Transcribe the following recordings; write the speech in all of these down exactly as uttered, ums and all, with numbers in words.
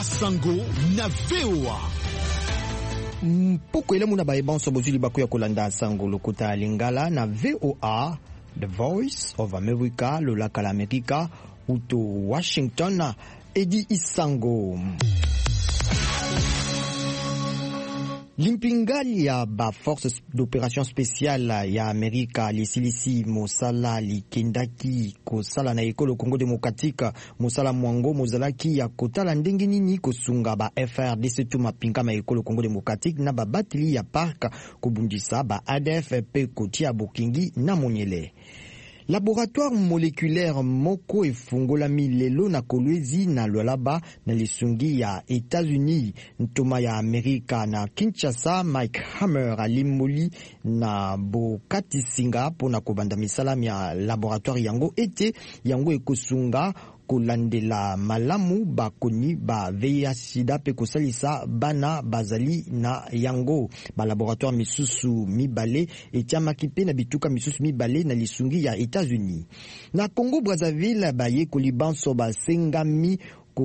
Basango na V O A. Mpoko elamu na baebanso bozuli bakuya kolanda sango lokuta lingala na V O A, The Voice of America, lolaka la Amerika, uto Washington, Edi Isango. Limpingali ya ba force d'opération spéciale ya Amerika lisilisi mosala likendaki kosala na ekolo Congo démocratique mosala mwango mozalaki ya kotala ndenge nini kosunga ba F R D C to mapinga ma ekolo Congo démocratique na ba batili ya park kobundisa ba A D F pe kotia bokingi na monyele. Laboratoire moléculaire moko efungolami lelo na Kolwezi na Lualaba na lisungi ya États-Unis ntoma ya Amerika na Kinshasa. Mike Hammer alimoli na bokati singa pona kobanda misala ya laboratoire yango ete yango ekosunga kolandela malamu bakoni ba V I H sida pe kosalisa bana bazali na yango. Ba laboratoire misusu mibale etiamaki pe na bituka misusu mibale na lisungi ya États-Unis. Na Congo Brazzaville baye kolibanso basengami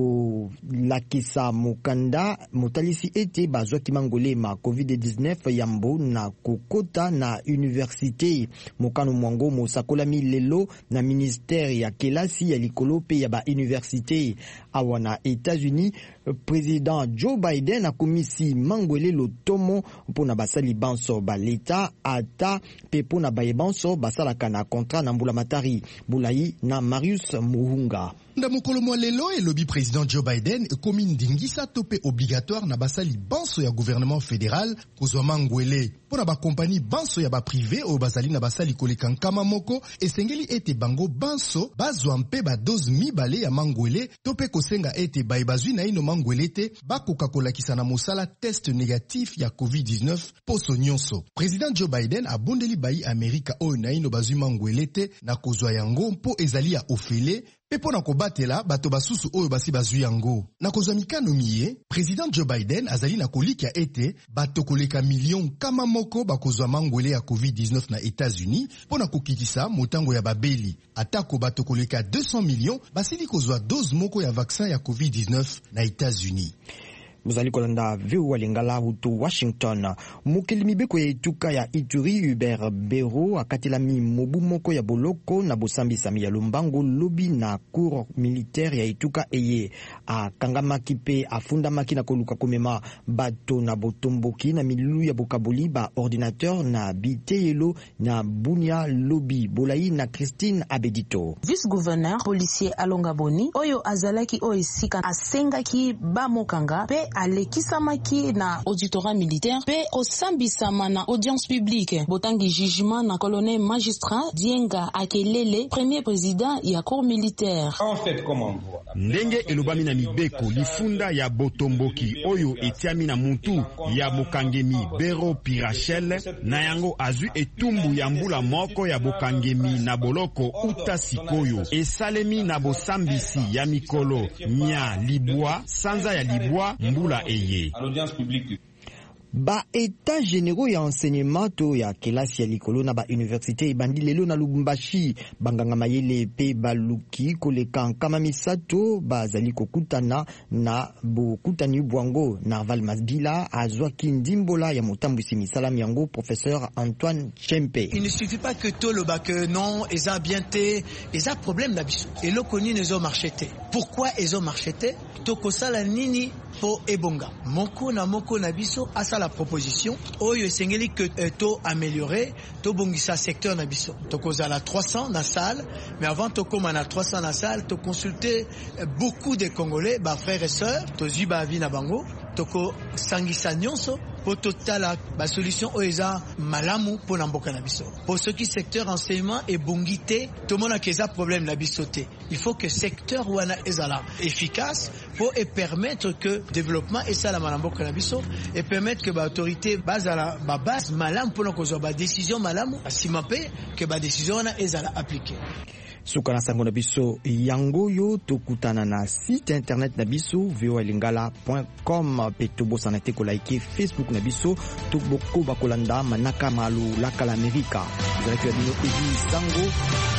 ko lakisa mukanda motalisi ete bazwaki mangolema covid dix-neuf yambo na kokota na université. Mokano mwango mosakolami lelo na ministère ya kelasi ya likolo pe ya ba université awa na États-Unis. Président Joe Biden akomisi mangwele lotomo mpona basali banso ba leta ata pe pona baye banso basalaka na contrat na mbula matari Bulayi na Marius Muhunga. Ndamukolo mwa lelo elobi président Joe Biden ekomi ndingisa tope obligatoire na basali banso ya gouvernement fédéral kozwa mangwele pona ba kompani banso ya ba privé o bazali na basali koleka nkama moko esengeli ete bango banso bazwa mpe ba dose mibale ya mangwele tope kosenga ete baye bazwi na ino mangwele te bakoka kolakisa na mosala test négatif ya covid dix-neuf poso nyonso. Président Joe Biden abondeli bayi Amerika oyo na ino bazwi mangwele te na kozwa yango mpo ezali ya ofele pepo na kobatela bato basusu oyo basi bazwi yango. Na kozwa mikano miye, Président Joe Biden azali na kolikia ete bato koleka million kama moko bakozwa mangwele ya covid dix-neuf na États-Unis pona kokitisa motango ya babeli. Atako bato koleka deux cents millions basili kozwa dose moko ya vaccin ya covid dix-neuf na États-Unis. Muzali kolanda V O A lingala uto Washington. Mukili mibeko ya ituka ya Ituri Hubert Bero akatelami mobu moko ya boloko na bosambi sami ya Lumbango lobi na cour militaire ya ituka eye akangamaki pe afundamaki na koluka komema bato na botomboki na milu ya bokaboli ba ordinateur na biteyelo na bunia lobi Bolayi na Christine Abedito. Vice-gouverneur policier Alonga Boni oyo azalaki o esika asengaki ba mokanga pe alekisamaki na auditorat militaire pe osambisama na audience publique botangi jugement na colonel magistrat Dienga Akelele premier président ya cour militaire. En fait, comment on voit ndenge elobami na mibeko lifunda ya botomboki oyo etiami na muntu ya bokangemi Bero Pirachel na yango azwi etumbu ya mbula moko ya bokangemi na boloko uta sikoyo esalemi na bosambisi ya mikolo nya libwa sanza ya libwa mbula eye. Ba état généraux ya enseignement to ya kelasi ya likolo na ba université bandi lelo na Lubumbashi banganga mayele pe baluki koleka kama misato bazali kokutana na bokutani bwango Narval Masbila azwaki ndimbola ya motambwisi misala yango professeur Antoine Chempe. Il ne suffit pas que to le bac non eza bien te eza problème na biso et lo koni nezo marchete. Pourquoi ezo marchete? To kosala nini po ebonga moko na moko na biso asa la proposition oyo esengeli que euh, to améliorer to bongisa secteur na biso to kozala trois cents na salle mais avant to koma na trois cents na salle to consulter euh, beaucoup de Congolais ba frères et sœurs to ziba vi na bango toko sangisa nyonso po totala ba solution oeza malamu po na mboka na biso pour ce qui secteur enseignement et bongité to mona keza problème na biso te. Il faut que secteur wana ezala efficace pour et permettre que développement et ça la malamboka na biso et permettre que ba autorité bazala ba base malamu pour ko ba décision malamu asimape que ba décision na ezala appliquée. Sukana sango na biso yango yo tokutana na site internet na biso v o a lingala point com pe tobosa na te ko like Facebook na biso toboko bakolanda manaka malu la kala Amerika. Vous allez que bino sango